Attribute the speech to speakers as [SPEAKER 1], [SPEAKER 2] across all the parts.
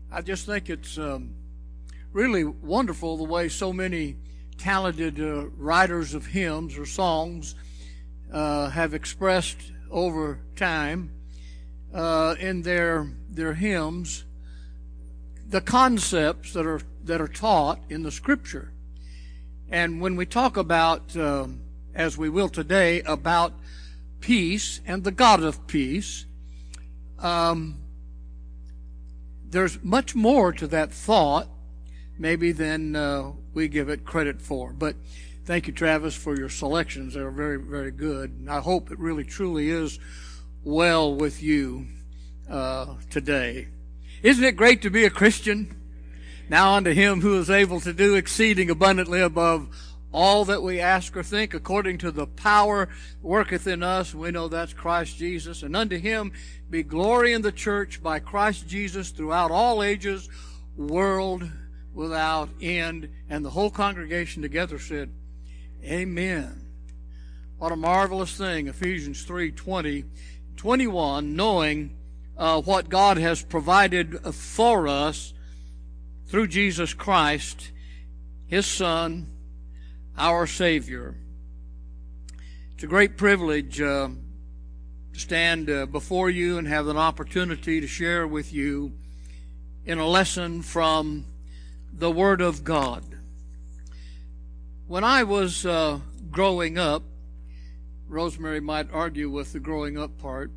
[SPEAKER 1] I just think it's really wonderful the way so many talented writers of hymns or songs have expressed over time in their hymns the concepts that are taught in the Scripture. And when we talk about, as we will today, about peace and the God of peace, there's much more to that thought maybe than we give it credit for. But thank you, Travis, for your selections. They're very, very good. And I hope it really, truly is well with you today. Isn't it great to be a Christian? Now unto him who is able to do exceeding abundantly above all that we ask or think, according to the power worketh in us. We know that's Christ Jesus. And unto him be glory in the church by Christ Jesus throughout all ages, world without end. And the whole congregation together said, Amen. What a marvelous thing. Ephesians 3:20, 21, knowing what God has provided for us through Jesus Christ, his Son, our Savior. It's a great privilege to stand before you and have an opportunity to share with you in a lesson from the Word of God. When I was growing up, Rosemary might argue with the growing up part,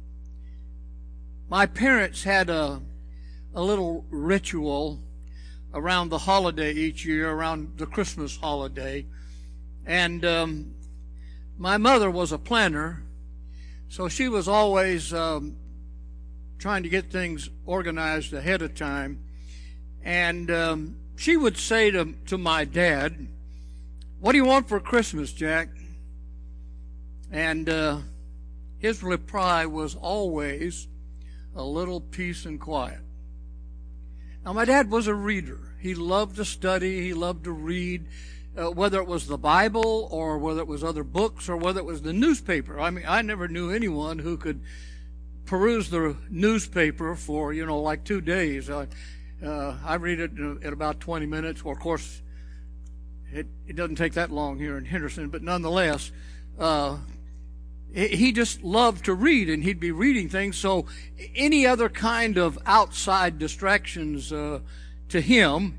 [SPEAKER 1] my parents had a little ritual around the holiday each year, around the Christmas holiday. And my mother was a planner, so she was always trying to get things organized ahead of time. And she would say to my dad, "What do you want for Christmas, Jack?" And his reply was always, "A little peace and quiet." Now, my dad was a reader. He loved to study. He loved to read, whether it was the Bible or whether it was other books or whether it was the newspaper. I mean, I never knew anyone who could peruse the newspaper for, like 2 days. I read it in about 20 minutes. Well, of course, it doesn't take that long here in Henderson, but nonetheless, he just loved to read, and he'd be reading things. So any other kind of outside distractions to him,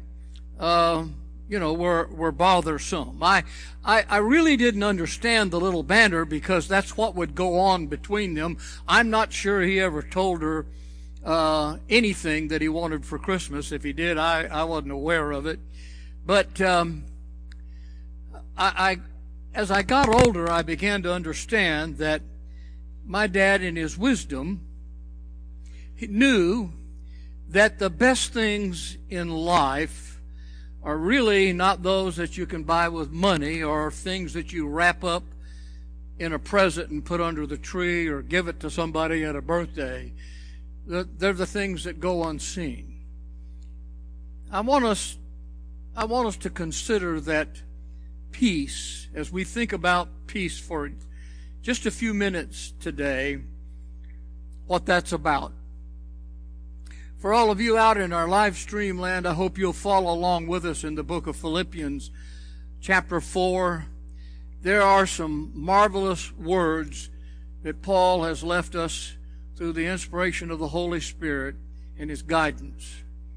[SPEAKER 1] were bothersome. I really didn't understand the little banter because that's what would go on between them. I'm not sure he ever told her anything that he wanted for Christmas. If he did, I wasn't aware of it. But as I got older, I began to understand that my dad, in his wisdom, he knew that the best things in life are really not those that you can buy with money or things that you wrap up in a present and put under the tree or give it to somebody at a birthday. They're the things that go unseen. I want us to consider that peace, as we think about peace for just a few minutes today, what that's about. For all of you out in our live stream land, I hope you'll follow along with us in the book of Philippians, chapter 4. There are some marvelous words that Paul has left us through the inspiration of the Holy Spirit and his guidance.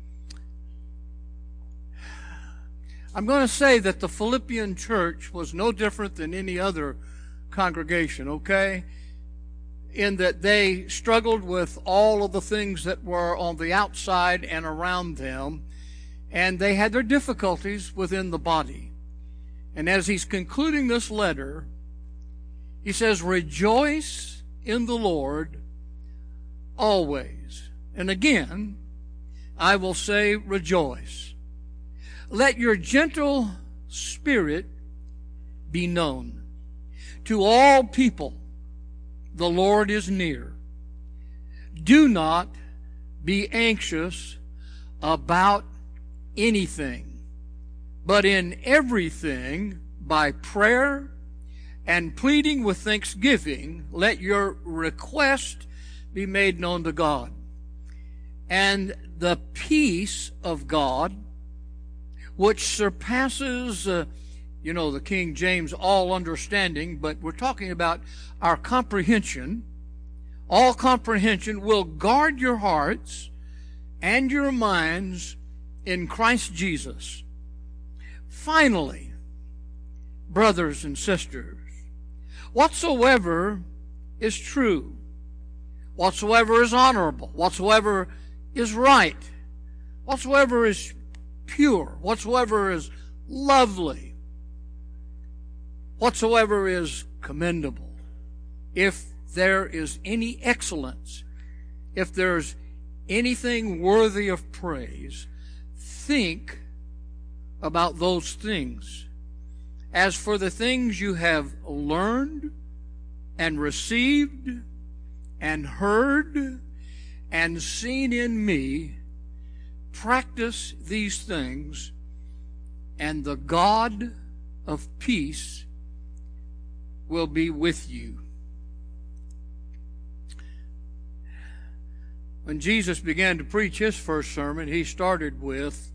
[SPEAKER 1] I'm going to say that the Philippian church was no different than any other congregation, okay? In that they struggled with all of the things that were on the outside and around them, and they had their difficulties within the body. And as he's concluding this letter, he says, "Rejoice in the Lord always." And again, I will say rejoice. "Let your gentle spirit be known. To all people, the Lord is near. Do not be anxious about anything, but in everything, by prayer and pleading with thanksgiving, let your request be made known to God. And the peace of God, which surpasses, the King James, all understanding, but we're talking about our comprehension. All comprehension will guard your hearts and your minds in Christ Jesus. Finally, brothers and sisters, whatsoever is true, whatsoever is honorable, whatsoever is right, whatsoever is pure, whatsoever is lovely, whatsoever is commendable, if there is any excellence, if there's anything worthy of praise, think about those things. As for the things you have learned and received and heard and seen in me, practice these things, and the God of peace will be with you. When Jesus began to preach his first sermon, he started with,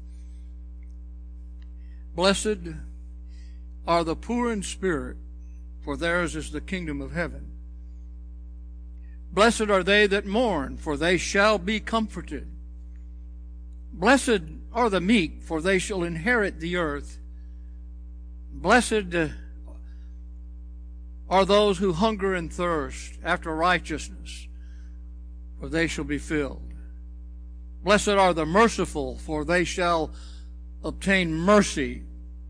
[SPEAKER 1] "Blessed are the poor in spirit, for theirs is the kingdom of heaven. Blessed are they that mourn, for they shall be comforted. Blessed are the meek, for they shall inherit the earth. Blessed are those who hunger and thirst after righteousness, for they shall be filled. Blessed are the merciful, for they shall obtain mercy.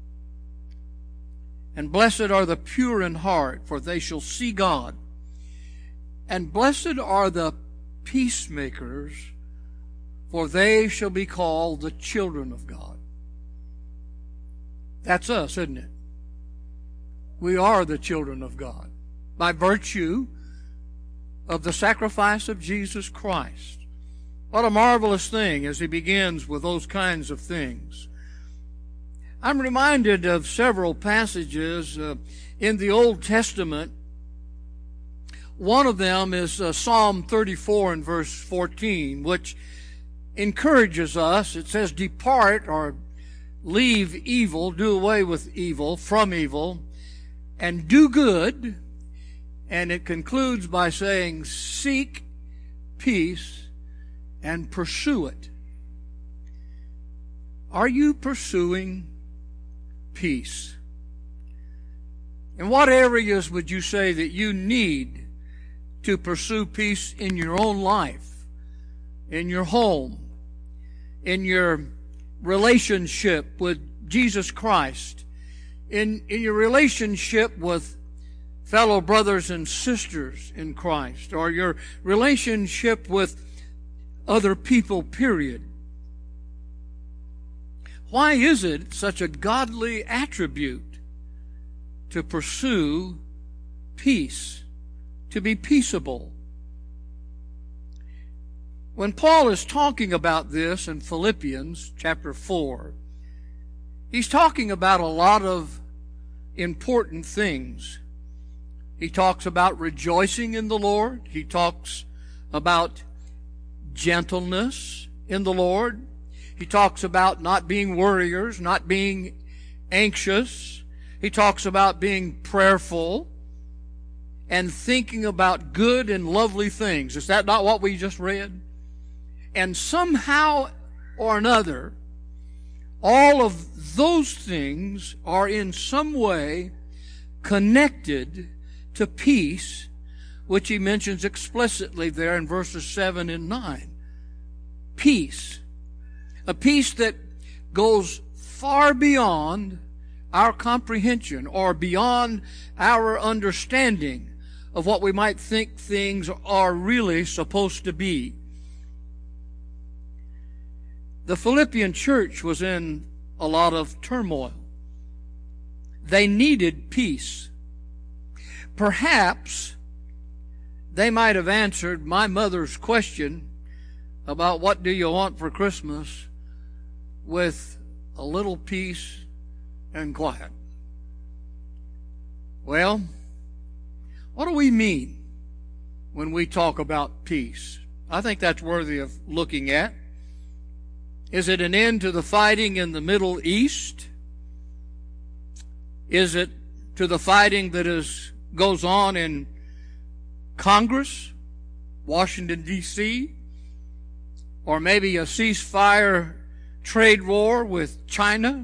[SPEAKER 1] And blessed are the pure in heart, for they shall see God. And blessed are the peacemakers, for they shall be called the children of God." That's us, isn't it? We are the children of God by virtue of the sacrifice of Jesus Christ. What a marvelous thing as he begins with those kinds of things. I'm reminded of several passages in the Old Testament. One of them is Psalm 34 and verse 14, which encourages us. It says, "Depart," or leave evil, do away with evil, from evil, and do good. And it concludes by saying, "Seek peace and pursue it." Are you pursuing peace? In what areas would you say that you need to pursue peace in your own life, in your home, in your relationship with Jesus Christ, in your relationship with fellow brothers and sisters in Christ, or your relationship with other people, period? Why is it such a godly attribute to pursue peace, to be peaceable? When Paul is talking about this in Philippians chapter 4, he's talking about a lot of important things. He talks about rejoicing in the Lord. He talks about gentleness in the Lord. He talks about not being worriers, not being anxious. He talks about being prayerful and thinking about good and lovely things. Is that not what we just read? And somehow or another, all of those things are in some way connected to peace, which he mentions explicitly there in verses 7 and 9. Peace. A peace that goes far beyond our comprehension or beyond our understanding of what we might think things are really supposed to be. The Philippian church was in a lot of turmoil. They needed peace. Perhaps they might have answered my mother's question about what do you want for Christmas with a little peace and quiet. Well, what do we mean when we talk about peace? I think that's worthy of looking at. Is it an end to the fighting in the Middle East? Is it to the fighting that goes on in Congress, Washington, D.C., or maybe a ceasefire trade war with China?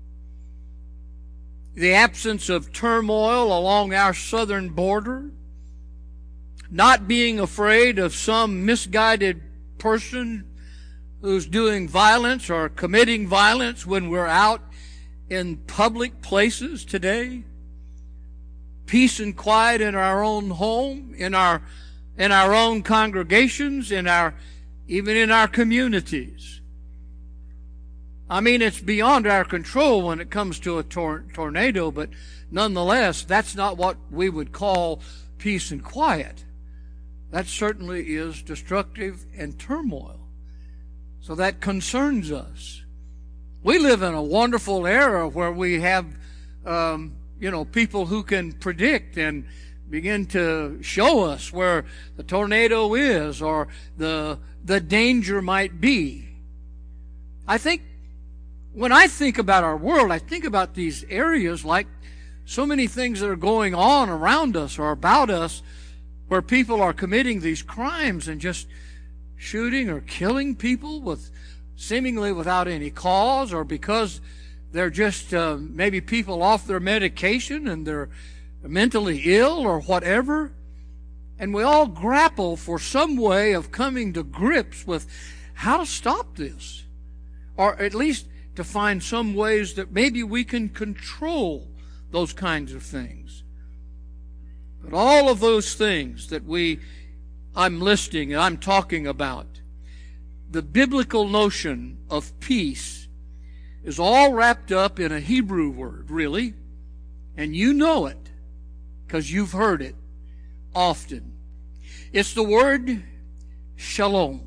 [SPEAKER 1] The absence of turmoil along our southern border? Not being afraid of some misguided person who's doing violence or committing violence when we're out in public places today? Peace and quiet in our own home, in our own congregations, even in our communities. I mean, it's beyond our control when it comes to a tornado, but nonetheless, that's not what we would call peace and quiet. That certainly is destructive and turmoil. So that concerns us. We live in a wonderful era where we have, people who can predict and begin to show us where the tornado is or the danger might be. I think when I think about our world, I think about these areas like so many things that are going on around us or about us where people are committing these crimes and just shooting or killing people seemingly without any cause, or because they're just maybe people off their medication and they're mentally ill or whatever. And we all grapple for some way of coming to grips with how to stop this, or at least to find some ways that maybe we can control those kinds of things. But all of those things that I'm listing and I'm talking about, the biblical notion of peace is all wrapped up in a Hebrew word, really. And you know it because you've heard it often. It's the word shalom.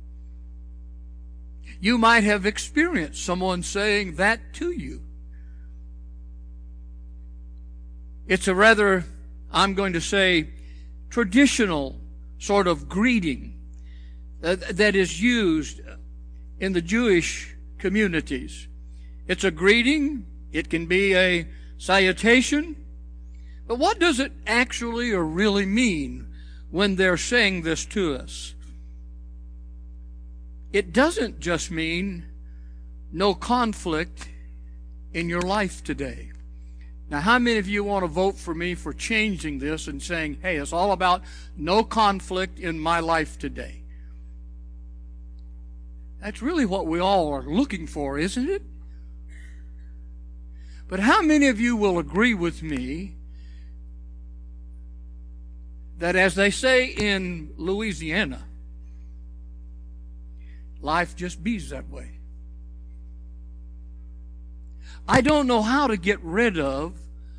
[SPEAKER 1] You might have experienced someone saying that to you. It's a rather, I'm going to say, traditional sort of greeting that is used in the Jewish communities. It's a greeting. It can be a salutation. But what does it actually or really mean when they're saying this to us? It doesn't just mean no conflict in your life today. Now, how many of you want to vote for me for changing this and saying, hey, it's all about no conflict in my life today? That's really what we all are looking for, isn't it? But how many of you will agree with me that, as they say in Louisiana, life just bees that way? I don't know how to get rid of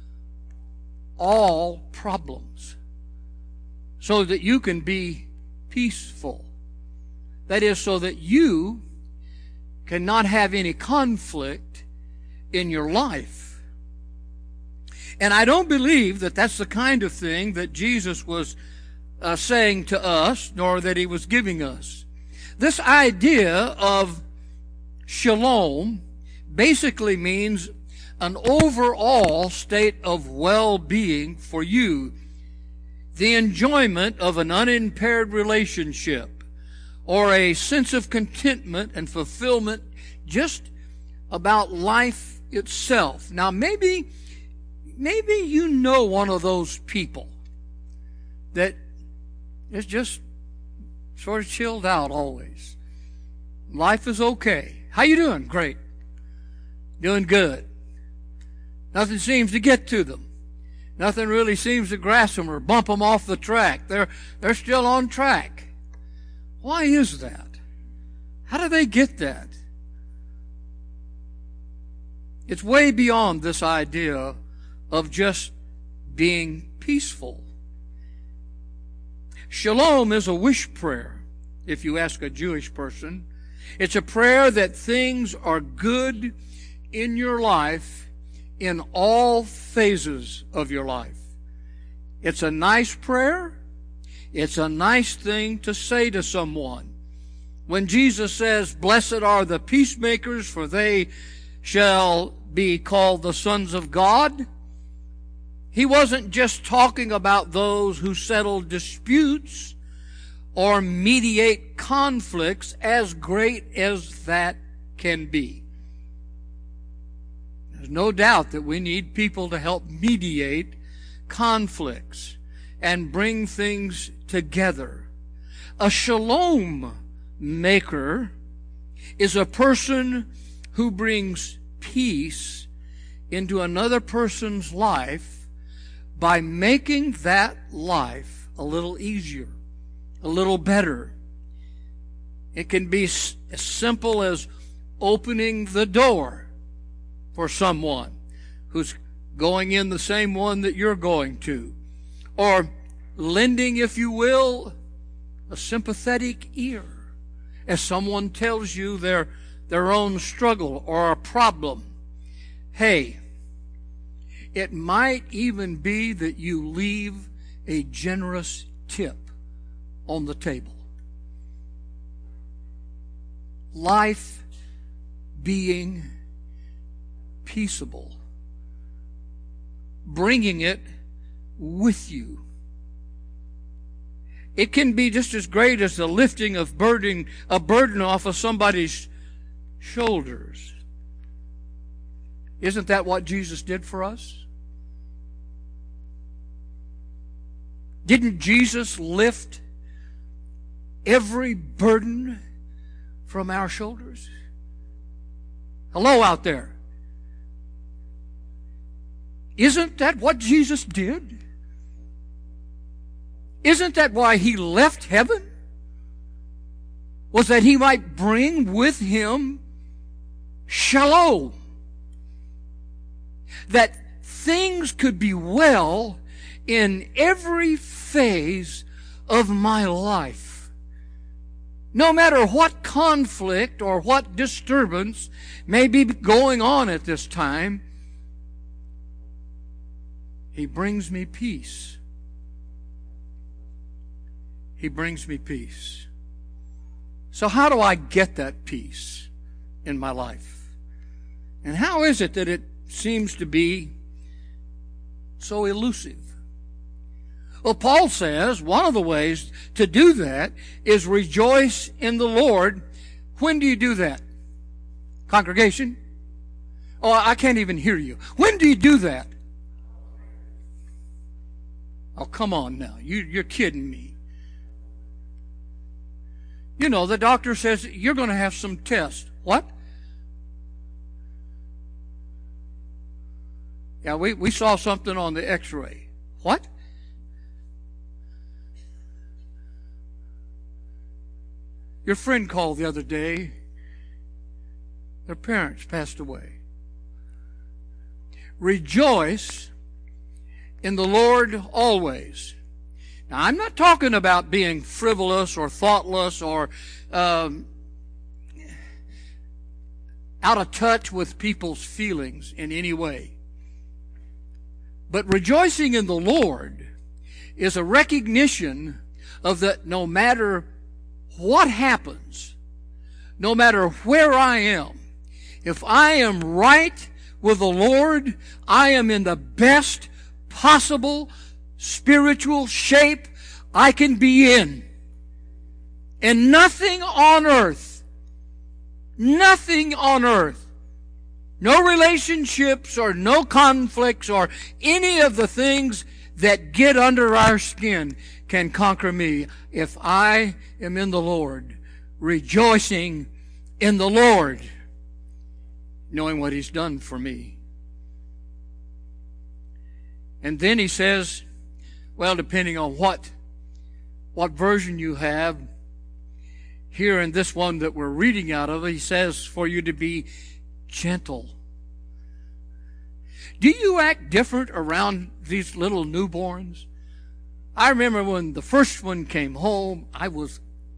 [SPEAKER 1] all problems so that you can be peaceful. That is, so that you cannot have any conflict in your life. And I don't believe that that's the kind of thing that Jesus was saying to us, nor that he was giving us. This idea of shalom basically means an overall state of well-being for you, the enjoyment of an unimpaired relationship, or a sense of contentment and fulfillment just about life itself. Now, maybe you know one of those people that is just sort of chilled out always. Life is okay. How you doing? Great. Doing good. Nothing seems to get to them. Nothing really seems to grasp them or bump them off the track. They're still on track. Why is that? How do they get that? It's way beyond this idea of just being peaceful. Shalom is a wish prayer, if you ask a Jewish person. It's a prayer that things are good in your life in all phases of your life. It's a nice prayer. It's a nice thing to say to someone When Jesus says, "Blessed are the peacemakers, for they shall be called the sons of God," He wasn't just talking about those who settle disputes or mediate conflicts, as great as that can be. There's no doubt that we need people to help mediate conflicts and bring things together. A shalom maker is a person who brings peace into another person's life by making that life a little easier, a little better. It can be as simple as opening the door for someone who's going in the same one that you're going to, or lending, if you will, a sympathetic ear as someone tells you their own struggle or a problem. Hey, it might even be that you leave a generous tip on the table. Life being peaceable, bringing it with you. It can be just as great as the lifting of a burden off of somebody's shoulders. Isn't that what Jesus did for us? Didn't Jesus lift every burden from our shoulders? Hello out there. Isn't that what Jesus did? Isn't that why He left heaven? Was that He might bring with Him shalom. That things could be well in every phase of my life. No matter what conflict or what disturbance may be going on at this time, He brings me peace. He brings me peace. So how do I get that peace in my life? And how is it that it seems to be so elusive? Well, Paul says one of the ways to do that is rejoice in the Lord. When do you do that? Congregation? Oh, I can't even hear you. When do you do that? Oh, come on now. You're kidding me. You know, the doctor says you're going to have some tests. What? Yeah, we saw something on the x-ray. What? Your friend called the other day. Their parents passed away. Rejoice in the Lord always. Now, I'm not talking about being frivolous or thoughtless or out of touch with people's feelings in any way. But rejoicing in the Lord is a recognition of that no matter what happens, no matter where I am, if I am right with the Lord, I am in the best possible spiritual shape I can be in. And nothing on earth, no relationships or no conflicts or any of the things that get under our skin can conquer me if I am in the Lord, rejoicing in the Lord, knowing what He's done for me. And then he says, well, depending on what version you have, here in this one that we're reading out of, he says for you to be gentle. Do you act different around these little newborns? I remember when the first one came home, I was,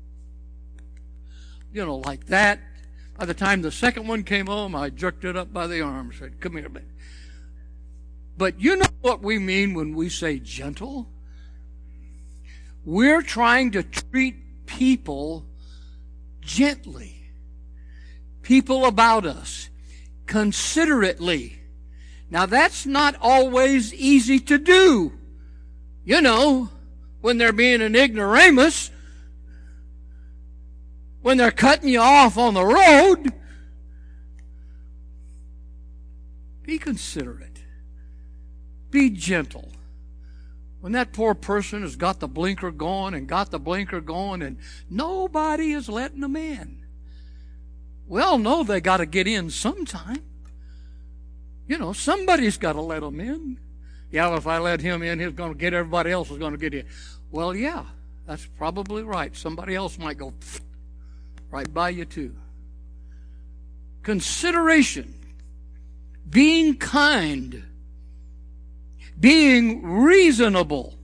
[SPEAKER 1] like that. By the time the second one came home, I jerked it up by the arm and said, come here, baby. But you know what we mean when we say gentle? We're trying to treat people gently. People about us, considerately. Now that's not always easy to do. You know, when they're being an ignoramus, when they're cutting you off on the road, be considerate. Be gentle. When that poor person has got the blinker going and nobody is letting them in. We all know they got to get in sometime. You know, somebody's got to let them in. Yeah, well, if I let him in, he's going to get everybody else is going to get in. Well, yeah, that's probably right. Somebody else might go right by you too. Consideration, being kind, being reasonable.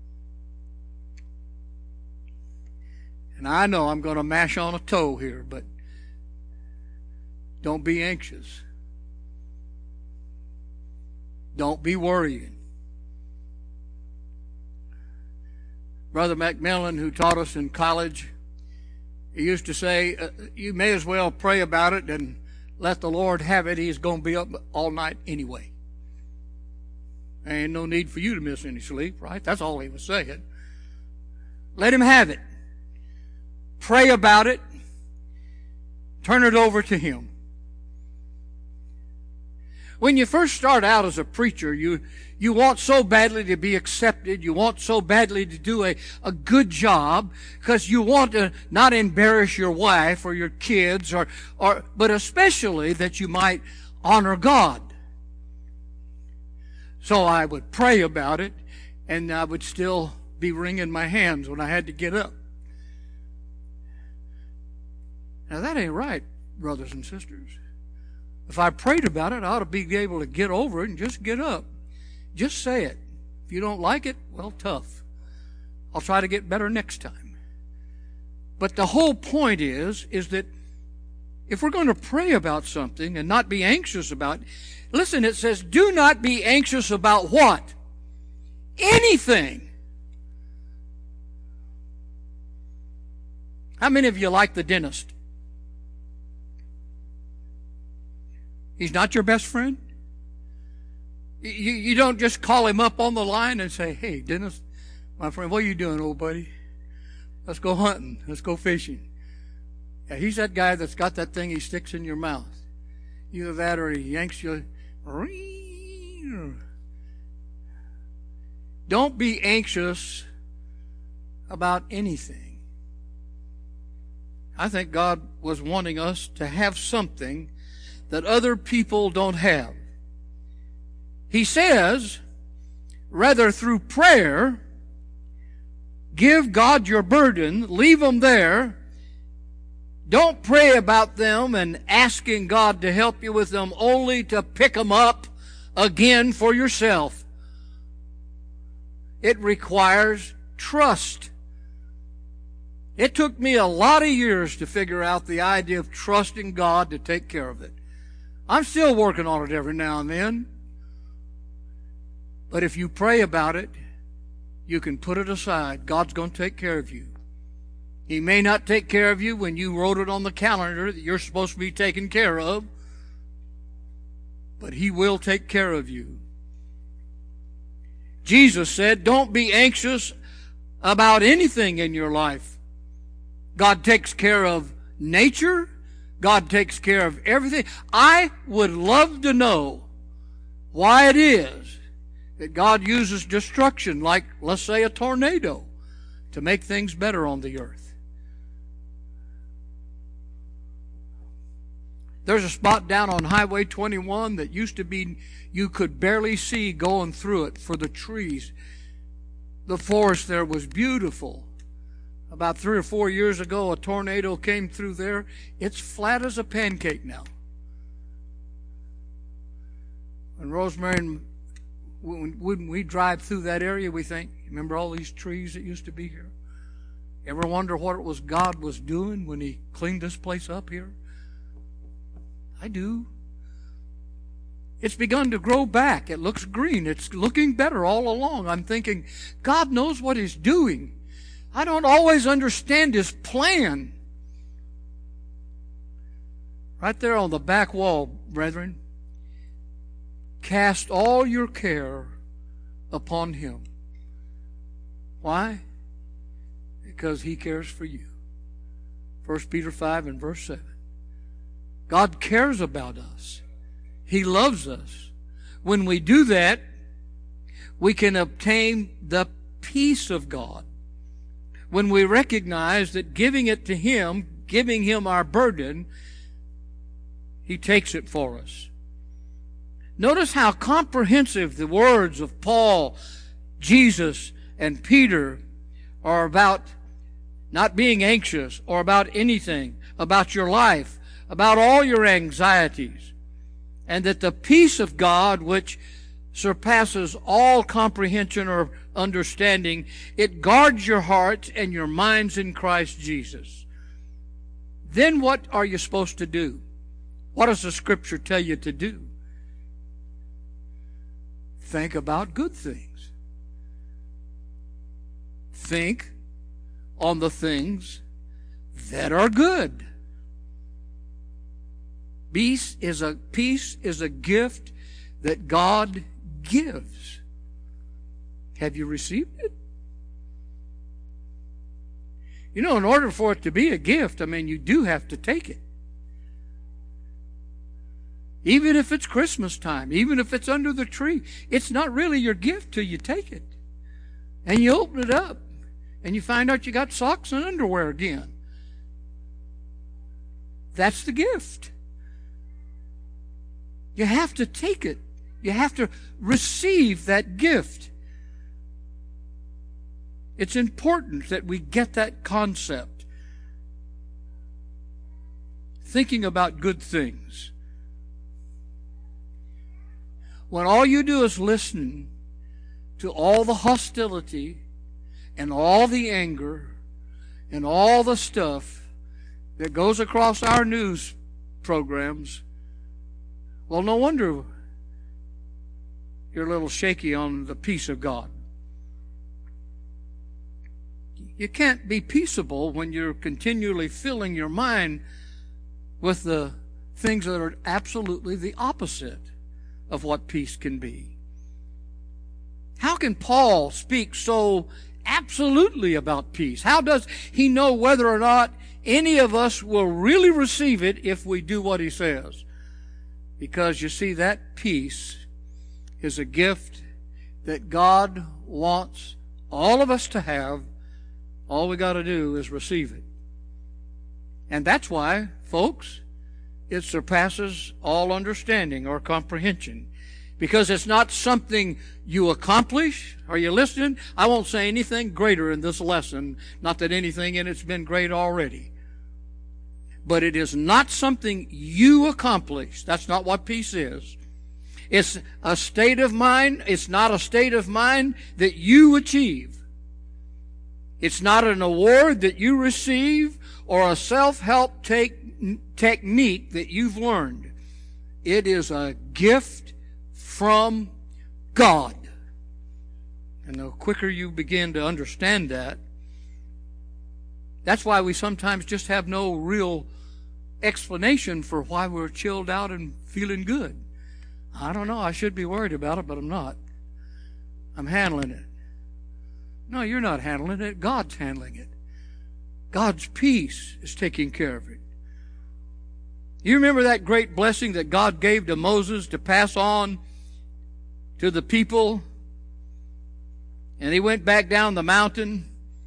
[SPEAKER 1] And I know I'm going to mash on a toe here, but don't be anxious. Don't be worrying. Brother Macmillan, who taught us in college, he used to say, you may as well pray about it and let the Lord have it. He's going to be up all night anyway. There ain't no need for you to miss any sleep, right? That's all he was saying. Let him have it. Pray about it. Turn it over to him. When you first start out as a preacher, you want so badly to be accepted. You want so badly to do a good job because you want to not embarrass your wife or your kids but especially that you might honor God. So I would pray about it, and I would still be wringing my hands when I had to get up. Now that ain't right, brothers and sisters. If I prayed about it, I ought to be able to get over it and just get up. Just say it. If you don't like it, well, tough. I'll try to get better next time. But the whole point is that if we're going to pray about something and not be anxious about it, listen, it says, do not be anxious about what? Anything. How many of you like the dentist? He's not your best friend? You don't just call him up on the line and say, hey, Dennis, my friend, what are you doing, old buddy? Let's go hunting. Let's go fishing. Yeah, he's that guy that's got that thing he sticks in your mouth. Either that or he yanks you. Don't be anxious about anything. I think God was wanting us to have something that other people don't have. He says, rather through prayer, give God your burden, leave them there. Don't pray about them and asking God to help you with them only to pick them up again for yourself. It requires trust. It took me a lot of years to figure out the idea of trusting God to take care of it. I'm still working on it every now and then. But if you pray about it, you can put it aside. God's going to take care of you. He may not take care of you when you wrote it on the calendar that you're supposed to be taken care of, but He will take care of you. Jesus said, don't be anxious about anything in your life. God takes care of nature. God takes care of everything. I would love to know why it is that God uses destruction, like, let's say, a tornado, to make things better on the earth. There's a spot down on Highway 21 that used to be, you could barely see going through it for the trees. The forest there was beautiful. About 3 or 4 years ago, a tornado came through there. It's flat as a pancake now. And Rosemary, when we drive through that area, we think, remember all these trees that used to be here? Ever wonder what it was God was doing when He cleaned this place up here? I do. It's begun to grow back. It looks green. It's looking better all along. I'm thinking, God knows what He's doing. I don't always understand His plan. Right there on the back wall, brethren. Cast all your care upon Him. Why? Because He cares for you. 1 Peter 5 and verse 7. God cares about us. He loves us. When we do that, we can obtain the peace of God. When we recognize that giving it to Him, giving Him our burden, He takes it for us. Notice how comprehensive the words of Paul, Jesus, and Peter are about not being anxious or about anything, about your life, about all your anxieties, and that the peace of God, which surpasses all comprehension or understanding, it guards your hearts and your minds in Christ Jesus. Then what are you supposed to do? What does the Scripture tell you to do? Think about good things. Think on the things that are good. Peace is a gift that God gives. Have you received it? You know, in order for it to be a gift, you do have to take it. Even if it's Christmas time, even if it's under the tree, it's not really your gift till you take it. And you open it up, and you find out you got socks and underwear again. That's the gift. You have to take it. You have to receive that gift. It's important that we get that concept. Thinking about good things. When all you do is listen to all the hostility and all the anger and all the stuff that goes across our news programs, well, no wonder you're a little shaky on the peace of God. You can't be peaceable when you're continually filling your mind with the things that are absolutely the opposite of what peace can be. How can Paul speak so absolutely about peace? How does he know whether or not any of us will really receive it if we do what he says? Because you see, that peace is a gift that God wants all of us to have. All we got to do is receive it. And that's why, folks, it surpasses all understanding or comprehension. Because it's not something you accomplish. Are you listening? I won't say anything greater in this lesson. Not that anything in it's been great already. But it is not something you accomplish. That's not what peace is. It's a state of mind. It's not a state of mind that you achieve. It's not an award that you receive or a self-help technique that you've learned. It is a gift from God. And the quicker you begin to understand that, that's why we sometimes just have no real explanation for why we're chilled out and feeling good. I don't know, I should be worried about it, but I'm not. I'm handling it. No, you're not handling it. God's handling it. God's peace is taking care of it. You remember that great blessing that God gave to Moses to pass on to the people? And he went back down the mountain.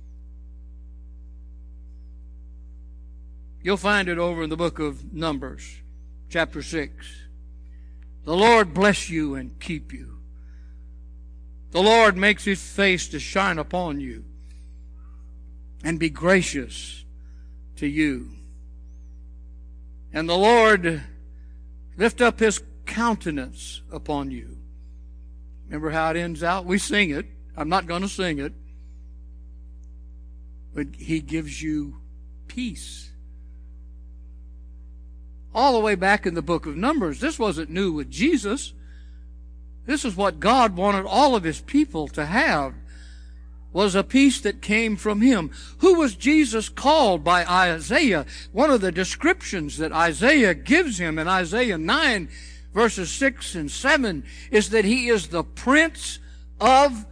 [SPEAKER 1] You'll find it over in the book of Numbers, chapter 6. The Lord bless you and keep you. The Lord makes His face to shine upon you and be gracious to you. And the Lord lift up His countenance upon you. Remember how it ends out? We sing it. I'm not going to sing it. But He gives you peace. All the way back in the book of Numbers, this wasn't new with Jesus. This is what God wanted all of His people to have. was a peace that came from him. Who was Jesus called by Isaiah? One of the descriptions that Isaiah gives him in Isaiah 9, verses 6 and 7, is that he is the Prince of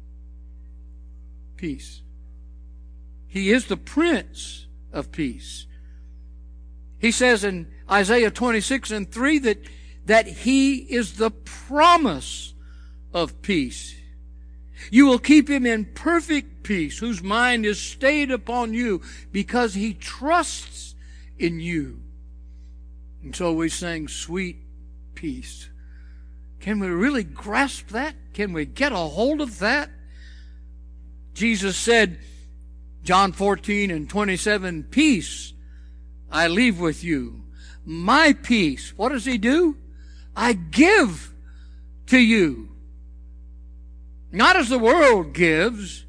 [SPEAKER 1] Peace. He is the Prince of Peace. He says in Isaiah 26 and 3 that he is the promise of peace. You will keep him in perfect peace, whose mind is stayed upon you, because he trusts in you. And so we sing sweet peace. Can we really grasp that? Can we get a hold of that? Jesus said, John 14 and 27, peace I leave with you. My peace, what does he do? I give to you. Not as the world gives,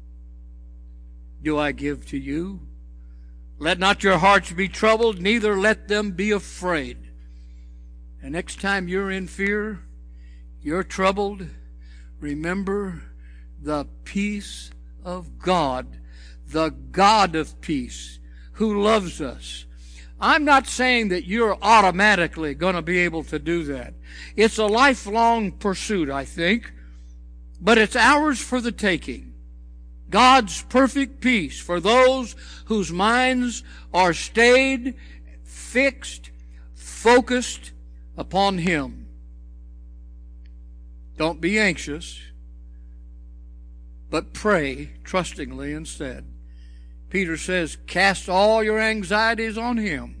[SPEAKER 1] do I give to you. Let not your hearts be troubled, neither let them be afraid. And next time you're in fear, you're troubled, remember the peace of God, the God of peace, who loves us. I'm not saying that you're automatically going to be able to do that. It's a lifelong pursuit, I think. But it's ours for the taking. God's perfect peace for those whose minds are stayed, fixed, focused upon him. Don't be anxious, but pray trustingly instead. Peter says, cast all your anxieties on him.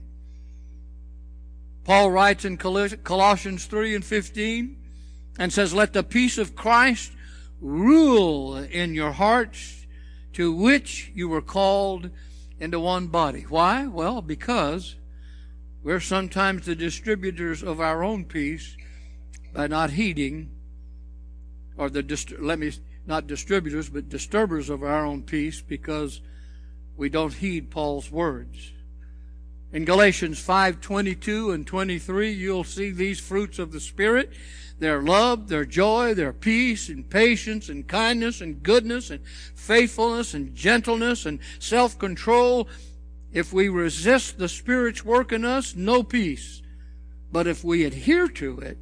[SPEAKER 1] Paul writes in Colossians 3 and 15 and says, let the peace of Christ rule in your hearts, to which you were called into one body. Why? Well, because we're sometimes the distributors of our own peace by not heeding, or not distributors, but disturbers of our own peace, because we don't heed Paul's words. In Galatians 5:22 and 23, you'll see these fruits of the Spirit. Their love, their joy, their peace, and patience, and kindness, and goodness, and faithfulness, and gentleness, and self-control. If we resist the Spirit's work in us, no peace. But if we adhere to it,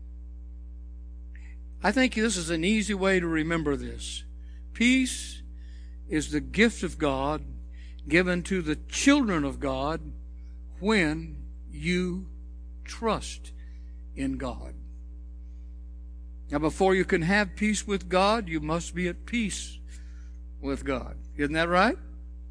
[SPEAKER 1] I think this is an easy way to remember this. Peace is the gift of God given to the children of God when you trust in God. Now, before you can have peace with God, you must be at peace with God. Isn't that right?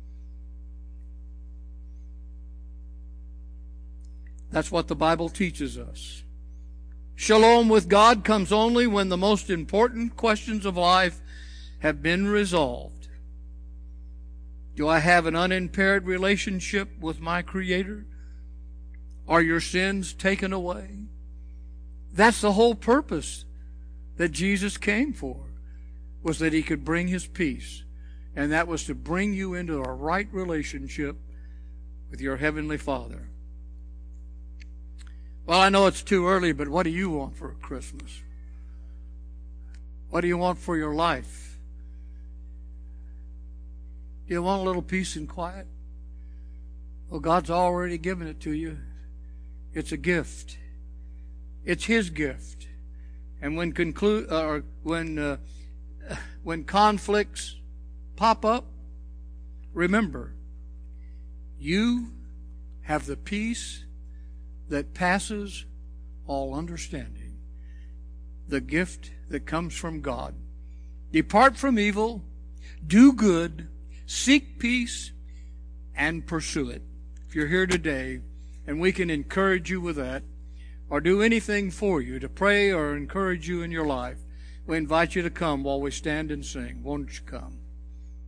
[SPEAKER 1] That's what the Bible teaches us. Shalom with God comes only when the most important questions of life have been resolved. Do I have an unimpaired relationship with my Creator? Are your sins taken away? That's the whole purpose that Jesus came for, was that he could bring his peace. And that was to bring you into a right relationship with your Heavenly Father. Well, I know it's too early, but what do you want for Christmas? What do you want for your life? Do you want a little peace and quiet? Well, God's already given it to you. It's a gift. It's his gift. And when conflicts pop up, remember, you have the peace that passes all understanding, the gift that comes from God. Depart from evil, do good, seek peace, and pursue it. If you're here today, and we can encourage you with that, or do anything for you to pray or encourage you in your life, we invite you to come while we stand and sing. Won't you come?